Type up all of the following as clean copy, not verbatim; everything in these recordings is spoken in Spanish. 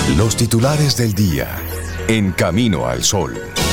Los titulares del día en Camino al Sol.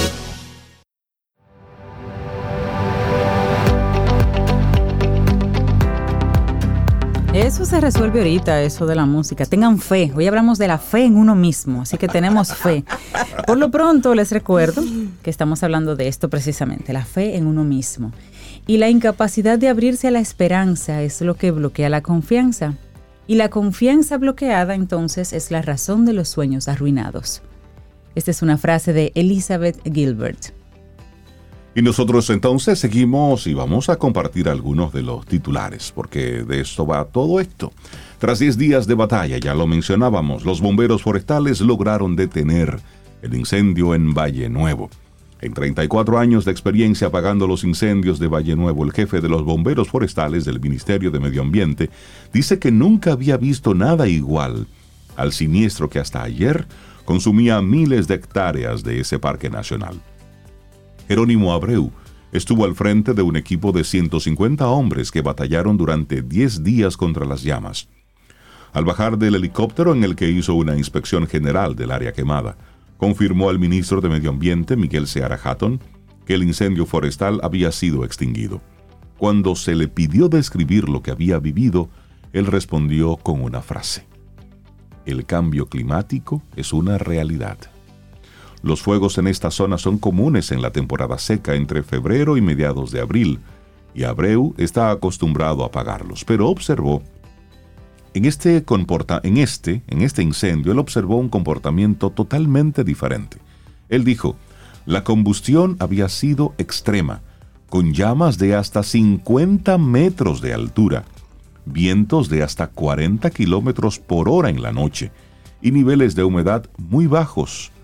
Eso se resuelve ahorita, eso de la música. Tengan fe. Hoy hablamos de la fe en uno mismo, así que tenemos fe. Por lo pronto les recuerdo que estamos hablando de esto precisamente, la fe en uno mismo. Y la incapacidad de abrirse a la esperanza es lo que bloquea la confianza. Y la confianza bloqueada, entonces, es la razón de los sueños arruinados. Esta es una frase de Elizabeth Gilbert. Y nosotros entonces seguimos y vamos a compartir algunos de los titulares, porque de esto va todo esto. Tras 10 días de batalla, ya lo mencionábamos, los bomberos forestales lograron detener el incendio en Valle Nuevo. En 34 años de experiencia apagando los incendios de Valle Nuevo, el jefe de los bomberos forestales del Ministerio de Medio Ambiente dice que nunca había visto nada igual al siniestro que hasta ayer consumía miles de hectáreas de ese parque nacional. Jerónimo Abreu estuvo al frente de un equipo de 150 hombres que batallaron durante 10 días contra las llamas. Al bajar del helicóptero en el que hizo una inspección general del área quemada, confirmó al ministro de Medio Ambiente, Miguel Seara Hatton, que el incendio forestal había sido extinguido. Cuando se le pidió describir lo que había vivido, él respondió con una frase: el cambio climático es una realidad. Los fuegos en esta zona son comunes en la temporada seca entre febrero y mediados de abril, y Abreu está acostumbrado a apagarlos, pero observó en este incendio, él observó un comportamiento totalmente diferente. Él dijo, la combustión había sido extrema, con llamas de hasta 50 metros de altura, vientos de hasta 40 kilómetros por hora en la noche y niveles de humedad muy bajos,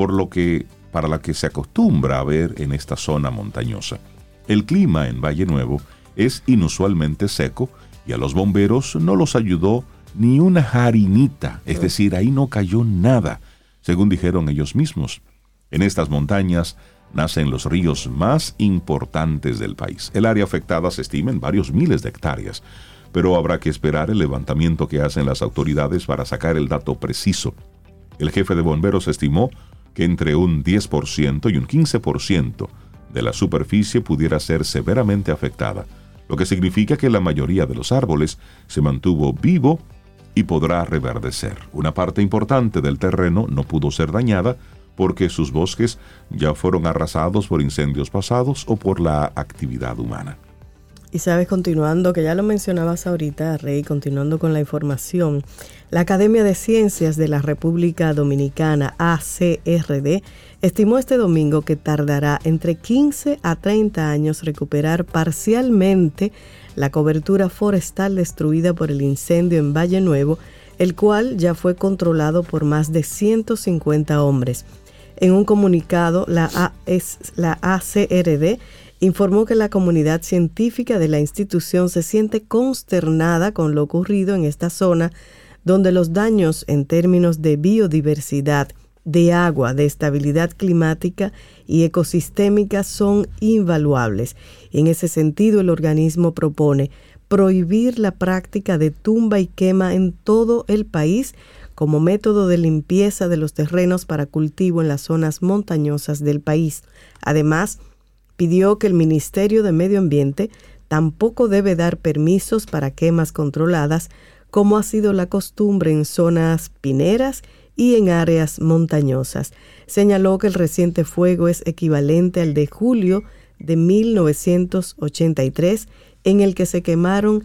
para la que se acostumbra a ver en esta zona montañosa. El clima en Valle Nuevo es inusualmente seco y a los bomberos no los ayudó ni una harinita, es decir, ahí no cayó nada, según dijeron ellos mismos. En estas montañas nacen los ríos más importantes del país. El área afectada se estima en varios miles de hectáreas, pero habrá que esperar el levantamiento que hacen las autoridades para sacar el dato preciso. El jefe de bomberos estimó que entre un 10% y un 15% de la superficie pudiera ser severamente afectada, lo que significa que la mayoría de los árboles se mantuvo vivo y podrá reverdecer. Una parte importante del terreno no pudo ser dañada porque sus bosques ya fueron arrasados por incendios pasados o por la actividad humana. Y sabes, continuando, que ya lo mencionabas ahorita, Rey, continuando con la información, la Academia de Ciencias de la República Dominicana, ACRD, estimó este domingo que tardará entre 15 a 30 años recuperar parcialmente la cobertura forestal destruida por el incendio en Valle Nuevo, el cual ya fue controlado por más de 150 hombres. En un comunicado, la ACRD informó que la comunidad científica de la institución se siente consternada con lo ocurrido en esta zona, donde los daños en términos de biodiversidad, de agua, de estabilidad climática y ecosistémica son invaluables. En ese sentido, el organismo propone prohibir la práctica de tumba y quema en todo el país como método de limpieza de los terrenos para cultivo en las zonas montañosas del país. Además, pidió que el Ministerio de Medio Ambiente tampoco debe dar permisos para quemas controladas, como ha sido la costumbre en zonas pineras y en áreas montañosas. Señaló que el reciente fuego es equivalente al de julio de 1983, en el que se quemaron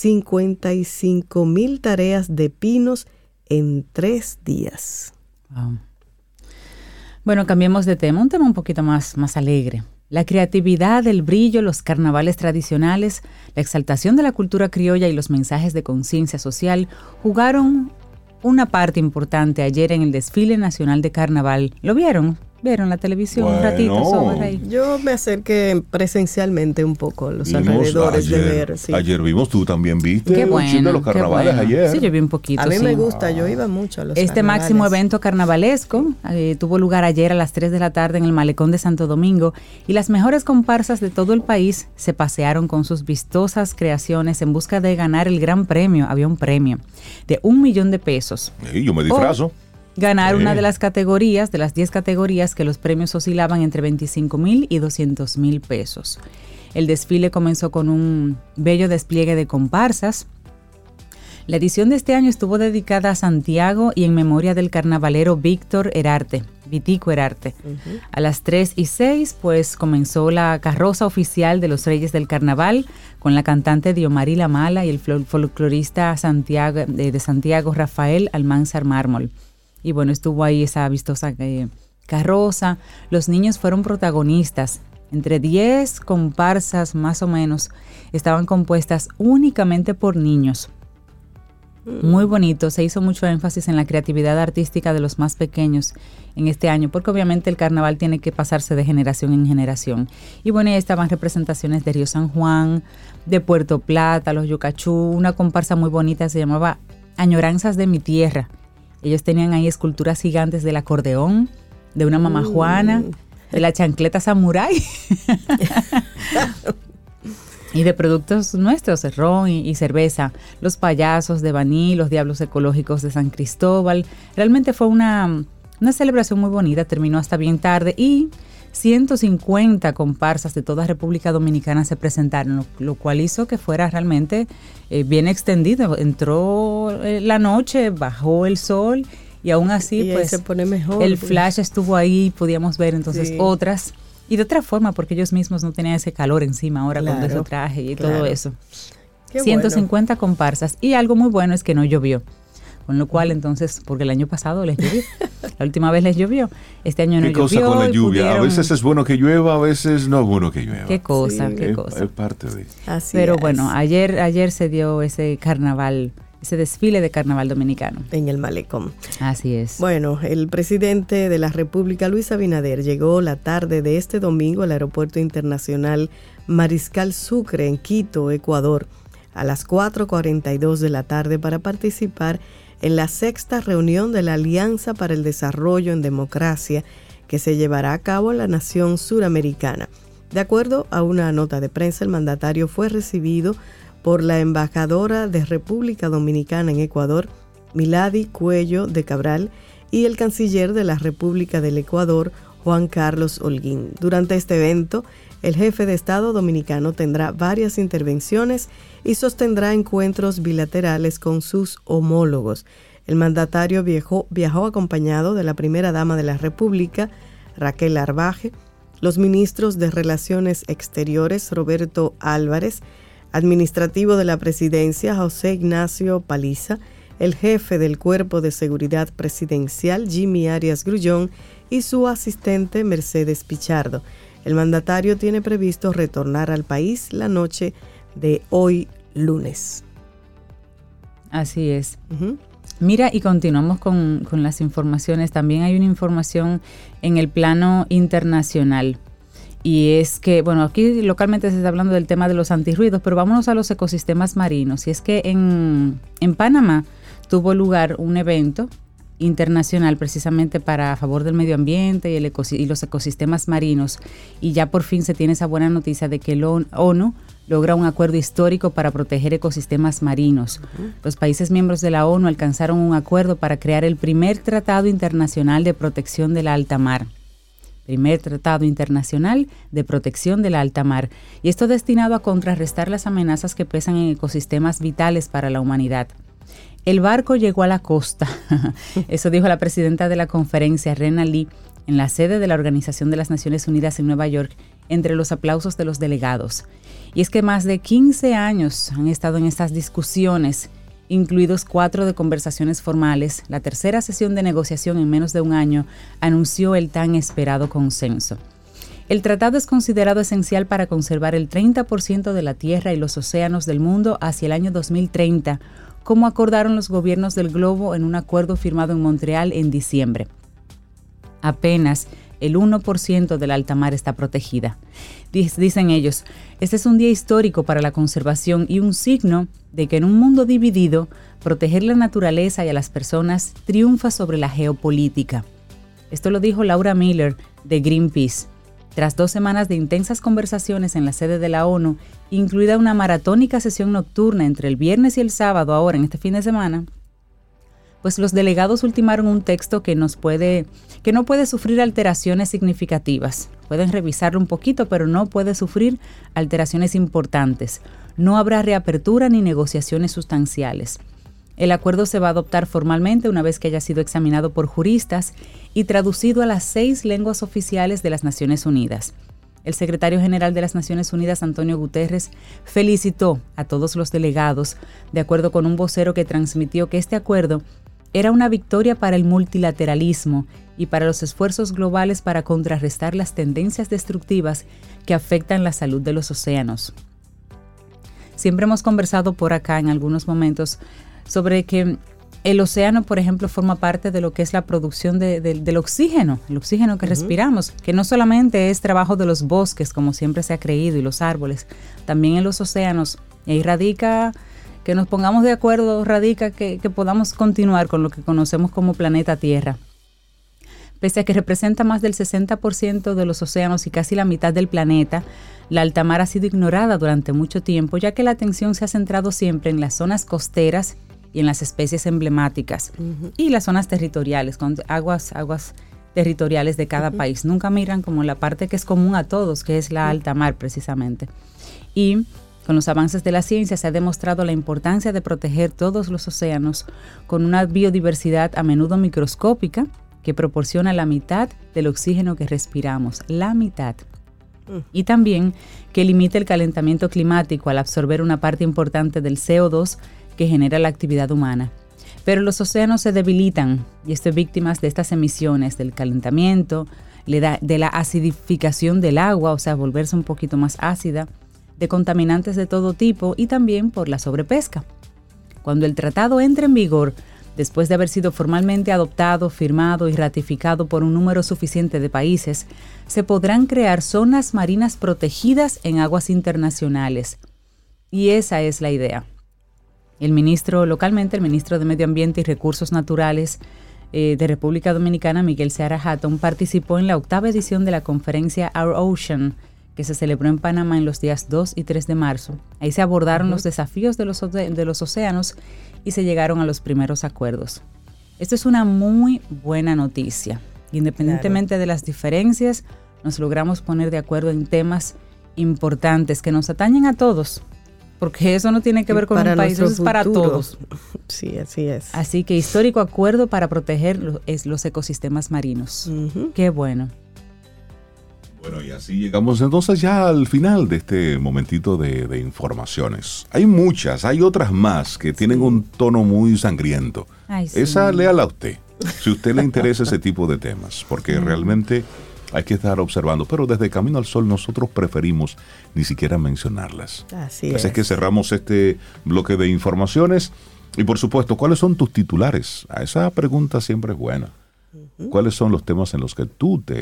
55,000 tareas de pinos en 3 días. Wow. Bueno, cambiemos de tema, un tema un poquito más alegre. La creatividad, el brillo, los carnavales tradicionales, la exaltación de la cultura criolla y los mensajes de conciencia social jugaron una parte importante ayer en el desfile nacional de carnaval. ¿Lo vieron? ¿Vieron la televisión un ratito sobre ahí? Yo me acerqué presencialmente un poco a los alrededores ayer, de ver. Sí. Ayer vimos, tú también viste. Qué bueno, los carnavales ayer. Sí, yo vi un poquito. A mí me gusta, yo iba mucho a los Este carnavales. máximo evento carnavalesco tuvo lugar ayer a las 3 de la tarde en el Malecón de Santo Domingo y las mejores comparsas de todo el país se pasearon con sus vistosas creaciones en busca de ganar el gran premio. Había un premio de $1,000,000 pesos. Sí, yo me disfrazo. ganar una de las categorías, de las 10 categorías, que los premios oscilaban entre 25,000 y 200,000 pesos. El desfile comenzó con un bello despliegue de comparsas. La edición de este año estuvo dedicada a Santiago y en memoria del carnavalero Vitico Herarte. A las 3:06, pues comenzó la carroza oficial de los Reyes del Carnaval con la cantante Diomari La Mala y el folclorista de Santiago Rafael Almanzar Mármol. Y bueno, estuvo ahí esa vistosa carroza. Los niños fueron protagonistas. Entre 10 comparsas más o menos estaban compuestas únicamente por niños. Muy bonito, se hizo mucho énfasis en la creatividad artística de los más pequeños en este año, porque obviamente el carnaval tiene que pasarse de generación en generación. Y bueno, ahí estaban representaciones de Río San Juan, de Puerto Plata, los Yucachú, una comparsa muy bonita se llamaba Añoranzas de mi Tierra. Ellos tenían ahí esculturas gigantes del acordeón, de una mamá Juana, de la chancleta samurái. Y de productos nuestros, ron y cerveza, los payasos de Baní, los diablos ecológicos de San Cristóbal. Realmente fue una celebración muy bonita, terminó hasta bien tarde y 150 comparsas de toda República Dominicana se presentaron, lo cual hizo que fuera realmente bien extendido. Entró la noche, bajó el sol y aún así pues se pone mejor, el flash estuvo ahí, podíamos ver entonces otras. Y de otra forma, porque ellos mismos no tenían ese calor encima ahora con ese traje y todo eso. Qué 150 comparsas. Y algo muy bueno es que no llovió. Con lo cual, entonces, porque el año pasado les llovió. La última vez les llovió. Este año no llovió. ¿Qué cosa con la lluvia? A veces es bueno que llueva, a veces no es bueno que llueva. Qué cosa, qué cosa. Es parte de... Así Pero es. bueno, ayer se dio ese carnaval, ese desfile de carnaval dominicano. En el Malecón. Así es. Bueno, el presidente de la República, Luis Abinader, llegó la tarde de este domingo al Aeropuerto Internacional Mariscal Sucre en Quito, Ecuador, a las 4:42 de la tarde para participar en la 6ª reunión de la Alianza para el Desarrollo en Democracia que se llevará a cabo en la nación suramericana. De acuerdo a una nota de prensa, el mandatario fue recibido por la embajadora de República Dominicana en Ecuador, Milady Cuello de Cabral, y el canciller de la República del Ecuador, Juan Carlos Holguín. Durante este evento, el jefe de Estado dominicano tendrá varias intervenciones y sostendrá encuentros bilaterales con sus homólogos. El mandatario viajó acompañado de la primera dama de la República, Raquel Arbaje, los ministros de Relaciones Exteriores, Roberto Álvarez, administrativo de la presidencia, José Ignacio Paliza, el jefe del Cuerpo de Seguridad Presidencial, Jimmy Arias Grullón, y su asistente, Mercedes Pichardo. El mandatario tiene previsto retornar al país la noche de hoy, lunes. Así es. Mira, y continuamos con las informaciones. También hay una información en el plano internacional. Y es que, bueno, aquí localmente se está hablando del tema de los antirruidos, pero vámonos a los ecosistemas marinos. Y es que en Panamá tuvo lugar un evento internacional precisamente a favor del medio ambiente y los ecosistemas marinos. Y ya por fin se tiene esa buena noticia de que la ONU logra un acuerdo histórico para proteger ecosistemas marinos. Los países miembros de la ONU alcanzaron un acuerdo para crear el primer tratado internacional de protección de la alta mar. Primer tratado internacional de protección de la alta mar. Y esto destinado a contrarrestar las amenazas que pesan en ecosistemas vitales para la humanidad. El barco llegó a la costa. Eso dijo la presidenta de la conferencia, Rena Lee, en la sede de la Organización de las Naciones Unidas en Nueva York, entre los aplausos de los delegados. Y es que más de 15 años han estado en estas discusiones, incluidos 4 de conversaciones formales. La tercera sesión de negociación en menos de un año anunció el tan esperado consenso. El tratado es considerado esencial para conservar el 30% de la tierra y los océanos del mundo hacia el año 2030, como acordaron los gobiernos del globo en un acuerdo firmado en Montreal en diciembre. Apenas el 1% de la alta mar está protegida. Dicen ellos, este es un día histórico para la conservación y un signo de que en un mundo dividido, proteger la naturaleza y a las personas triunfa sobre la geopolítica. Esto lo dijo Laura Miller de Greenpeace. Tras 2 semanas de intensas conversaciones en la sede de la ONU, incluida una maratónica sesión nocturna entre el viernes y el sábado ahora en este fin de semana, pues los delegados ultimaron un texto que no puede sufrir alteraciones significativas. Pueden revisarlo un poquito, pero no puede sufrir alteraciones importantes. No habrá reapertura ni negociaciones sustanciales. El acuerdo se va a adoptar formalmente una vez que haya sido examinado por juristas y traducido a las 6 lenguas oficiales de las Naciones Unidas. El secretario general de las Naciones Unidas, Antonio Guterres, felicitó a todos los delegados, de acuerdo con un vocero que transmitió que este acuerdo era una victoria para el multilateralismo y para los esfuerzos globales para contrarrestar las tendencias destructivas que afectan la salud de los océanos. Siempre hemos conversado por acá en algunos momentos sobre que el océano, por ejemplo, forma parte de lo que es la producción del oxígeno, el oxígeno que respiramos, que no solamente es trabajo de los bosques, como siempre se ha creído, y los árboles, también en los océanos. Y ahí radica, que nos pongamos de acuerdo, radica que podamos continuar con lo que conocemos como planeta Tierra. Pese a que representa más del 60% de los océanos y casi la mitad del planeta, la alta mar ha sido ignorada durante mucho tiempo, ya que la atención se ha centrado siempre en las zonas costeras y en las especies emblemáticas y las zonas territoriales, con aguas territoriales de cada país. Nunca miran como la parte que es común a todos, que es la alta mar precisamente. Y con los avances de la ciencia se ha demostrado la importancia de proteger todos los océanos con una biodiversidad a menudo microscópica que proporciona la mitad del oxígeno que respiramos, la mitad. Y también que limita el calentamiento climático al absorber una parte importante del CO2 que genera la actividad humana. Pero los océanos se debilitan y están víctimas de estas emisiones, del calentamiento, de la acidificación del agua, o sea, volverse un poquito más ácida, de contaminantes de todo tipo y también por la sobrepesca. Cuando el tratado entre en vigor, después de haber sido formalmente adoptado, firmado y ratificado por un número suficiente de países, se podrán crear zonas marinas protegidas en aguas internacionales. Y esa es la idea. El ministro de Medio Ambiente y Recursos Naturales de República Dominicana, Miguel Seara Hatton, participó en la 8ª edición de la conferencia Our Ocean, que se celebró en Panamá en los días 2 y 3 de marzo. Ahí se abordaron los desafíos de los océanos y se llegaron a los primeros acuerdos. Esto es una muy buena noticia. Independientemente de las diferencias, nos logramos poner de acuerdo en temas importantes que nos atañen a todos, porque eso no tiene que ver con un país, eso es para todos. Sí, así es. Así que histórico acuerdo para proteger los ecosistemas marinos. Qué bueno. Bueno, y así llegamos entonces ya al final de este momentito de informaciones. Hay muchas, hay otras más que tienen un tono muy sangriento. Ay, sí. Esa léala a usted, si a usted le interesa ese tipo de temas, porque realmente hay que estar observando. Pero desde Camino al Sol nosotros preferimos ni siquiera mencionarlas. Así es. Es que cerramos este bloque de informaciones. Y por supuesto, ¿cuáles son tus titulares? A esa pregunta siempre es buena. ¿Cuáles son los temas en los que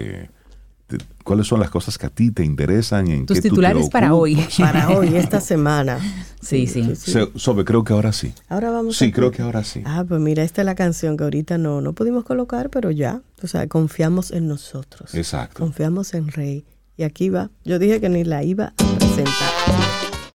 cuáles son las cosas que a ti te interesan? En tus qué titulares tú te para hoy. Para hoy, esta semana. Sí. Sobe, creo que ahora sí. Ahora vamos. Sí, creo que ahora sí. Pues mira, esta es la canción que ahorita no pudimos colocar, pero ya, o sea, confiamos en nosotros. Exacto. Confiamos en Rey. Y aquí va. Yo dije que ni la iba a